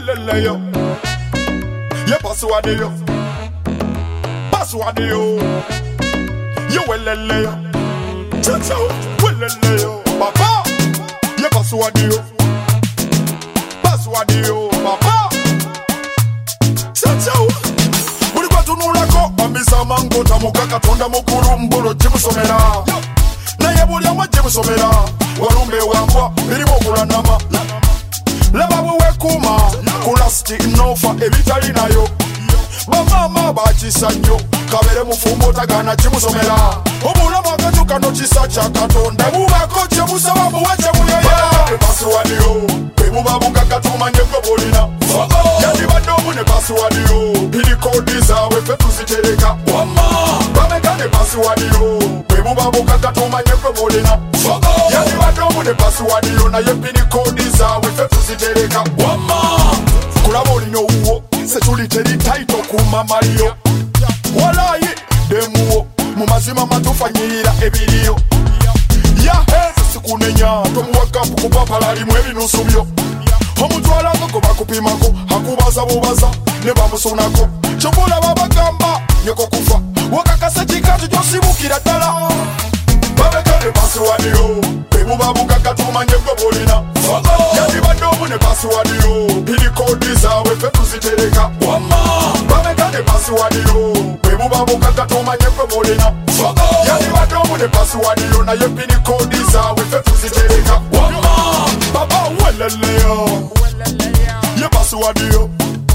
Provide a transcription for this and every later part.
welele yo. Ye password yo. Password yo. Ye welele yo. Cha welele yo. Papa. Ye password yo. Password yo. Papa. Cha. Uri kwa tunulako amisa mango tamuka katonda mukuru mbolo jimusomera. Na yebuli amwa jimusomera. Warumbe wambwa birimo kulanama. Laba wekuma kulasti nofa ebitali nayo. Bamama bachisanyo kabere mufumbo tagana chimusomera. Obulama akatuka no chisacha katonda bubako chemusaba buwache muyoya. Password yo bemubabu kakatuma nyeko bolina. Yandi badomu ne password yo pili kodi zawe fetu zitereka. Bamekane password yo bemubabu kakatuma nyeko bolina. Yandi badomu ne password yo na yepini kodi zawe fetu zitereka. Kulaboli no uwo setuliteri taito kuma Mario. Walayi demuwo mumazima matufanyira ebiriyo. Ya hezi sikunenya tomuwaka kupapala limwe binusubyo. Omutwala ngoko bakupimako hakubaza bubaza ne bamusunako. Chobula babagamba nyoko kufa wakakase chikatu josibukira dala. Babekane password yo bemubabuka katuma nyeko bolina. Yandi badomu ne password yo pili kodi zawe fetu zitereka. Babekane password yo bemubabuka katuma nyeko bolina. Yandi badomu ne password yo na yepini kodi zawe fetu zitereka. Baba welele yo. Ye password yo.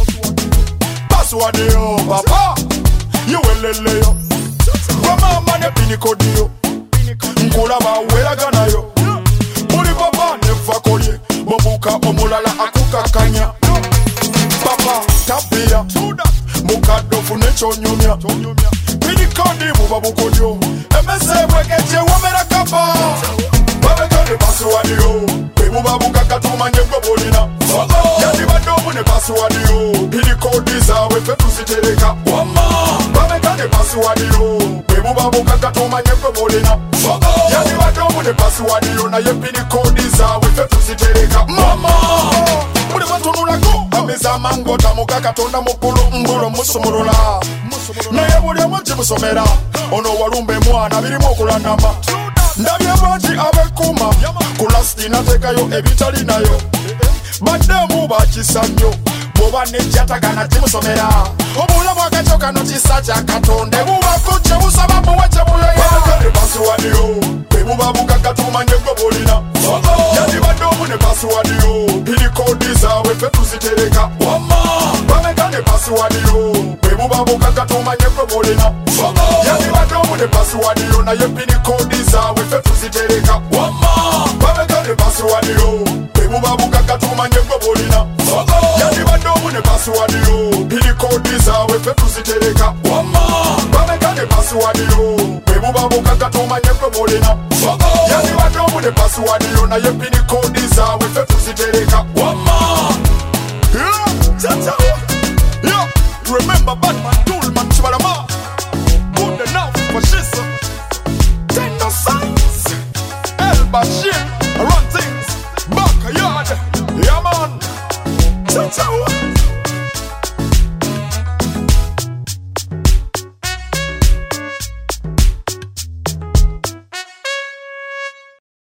Password yo. Baba ye welele yo. Mama ne pini kodi yo. Nkulaba welagana yo. Muri papa ne fakolye bobuka omulala akukakanya. Papa tapia mukado fune chonyumya. Pini kodi bubabukodyo emese bwekeche wamera kapa. Babekane password yo bemubabuka katuma nyeko bolina. Yandi badomu ne password yo pini kodi zawe fetu zitereka. Babekane password yo bemubabuka katuma nyeko bolina. Yandi badomu ne password yo na yepini kodi zawe fetu zitereka. Mama uri batunulako ameza mango tamuka katonda mukulu mbolo musumurula. Na yebuli amwa jimusomera ono walumbe mwana birimo okulanama. Ndabye banji abekuma kulasti natekayo ebitali nayo. Bademu bachisanyo boba nejatagana jimusomera. Obulama akachoka no chisacha katonda bubako chebusaba buwache muyoya. Babekane password yo bemubabuka katuma nyeko bolina. Yandi badomu ne password yo pili kodi zawe fetu zitereka. Babekane password yo bemubabuka katuma nyeko bolina. Yandi badomu ne password yo na yepini kodi zawe fetu zitereka. Babekane password yo bemubabuka katuma nyeko bolina. Yandi badomu ne password yo pili kodi zawe fetu zitereka. Babekane password yo bemubabuka katuma nyeko bolina. Yandi badomu ne password yo na yepini kodi zawe fetu zitereka. Yeah, remember Batman Toolman Chibalama. Good enough for shit. Tender signs. El Bashir run things backyard. Yeah man.